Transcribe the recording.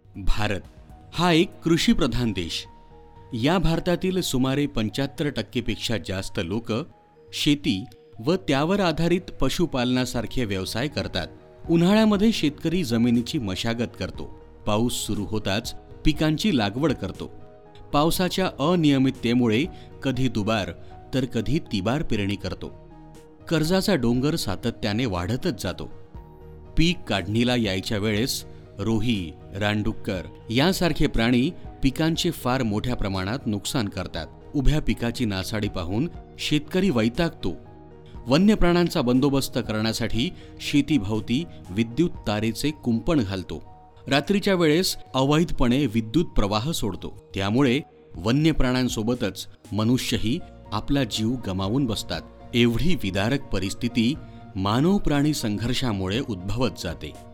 भारत हा एक कृषीप्रधान देश. या भारतातील सुमारे 75% पेक्षा जास्त लोक शेती व त्यावर आधारित पशुपालनासारखे व्यवसाय करतात. उन्हाळ्यामध्ये शेतकरी जमिनीची मशागत करतो. पाऊस सुरू होताच पिकांची लागवड करतो. पावसाच्या अनियमिततेमुळे कधी दुबार तर कधी तिबार पेरणी करतो. कर्जाचा डोंगर सातत्याने वाढतच जातो. पीक काढणीला यायच्या वेळेस रोही, रानडुक्कर यांसारखे प्राणी पिकांचे फार मोठ्या प्रमाणात नुकसान करतात. उभ्या पिकाची नासाडी पाहून शेतकरी वैतागतो. वन्य प्राण्यांचा बंदोबस्त करण्यासाठी शेतीभोवती विद्युत तारेचे कुंपण घालतो. रात्रीच्या वेळेस अवैधपणे विद्युत प्रवाह सोडतो. त्यामुळे वन्य प्राण्यांसोबतच मनुष्यही आपला जीव गमावून बसतात. एवढी विदारक परिस्थिती मानव प्राणी संघर्षामुळे उद्भवत जाते.